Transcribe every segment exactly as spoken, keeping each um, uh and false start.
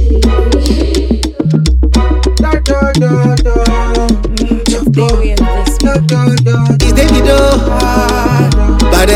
It's Davido, Bade.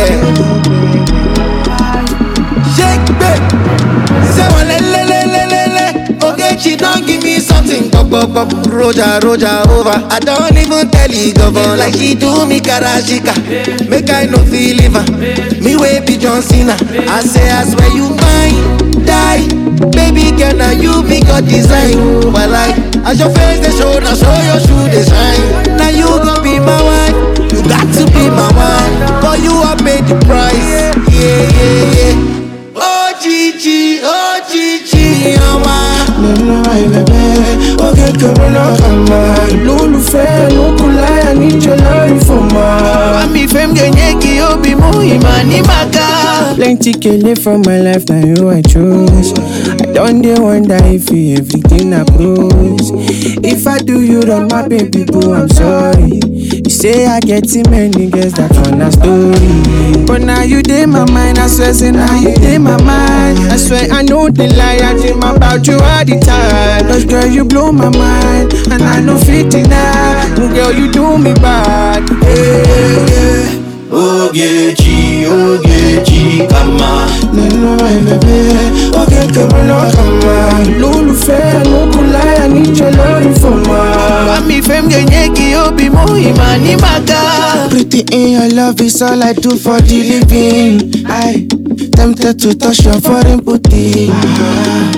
Shake back. Say one le le le le le le. Okay, she don't give me something. Pop pop pop. Roja Roja over. I don't even tell you govern like she do me karashika. Make I no feel liver. Me way be John Cena. I say I swear you mine. Die, baby girl, now you be God design. But like, as your face they show, now show your shoe they shine. Now you gon' be my wife, you got to be my wife. For you I paid the price, yeah, yeah, yeah. Oh Gigi, oh Gigi, oh my. No, my baby, okay, come on, come on. Lulu fair, no kulai, I need your love for my. I'm me femme genyeki, obi mo imani maka. Plenty kele from my life, now you I chose. I don't dey wonder if you everything I close. If I do you wrong, my baby boo, I'm sorry. You say I get too many girls, that's one a story. But now you dey my mind, I swear, say now you dey my mind. I swear I know the lie, I dream about you all the time. Cause girl, you blow my mind, and I know fit deny. Girl, you do me bad, yeah, yeah. Ogechi, Ogechi, come on. No, no, my baby. Okay, come on, come on. Lulu fair, no kulai, I need your love for my. Mami femme genyeki, obi mo imani maka. Pretty in your love is all I do for the living. I tempted to touch your foreign booty. Ah.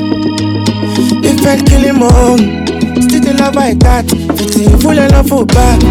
If I kill him on, still the love I got. Fifteen full enough for back.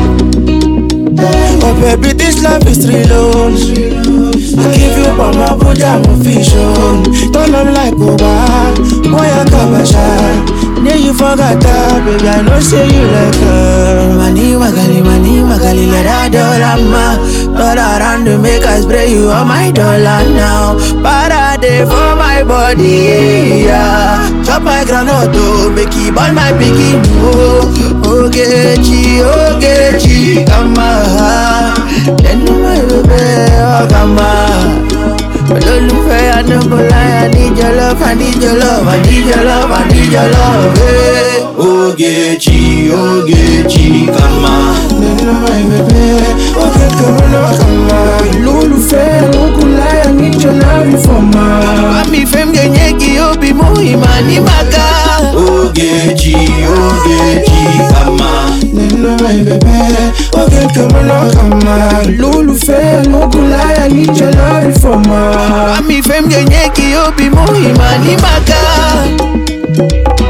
Oh baby, this love is real on. I give you my Abuja vision. Turn up like Oba, boy I come a shine. Yeah, you forgot that, baby, I know say you like her. Mani magali, mani magali, let her dollar ma. Turn around to make us spray you on my dollar now. Parade for my body, yeah. Chop my granoto, make it burn my piggy. Oh, Ogechi, Ogechi, come on. Then my baby, oh come on. Olólùfẹ́ I no go lie, I need your love, I need your love, I need your love, I need your love, hey. Ogechi, Ogechi, come on. No, my baby, okay, come on, come on. Olólùfẹ́ no go lie, I need your love for my. Mami femme genyeki, obi mo imani maka. Ogechi, Ogechi, come on. No, my baby, okay, come on, come on. Olólùfẹ́ no go lie, I need your love for my. Mami femme genyeki, obi mo imani maka.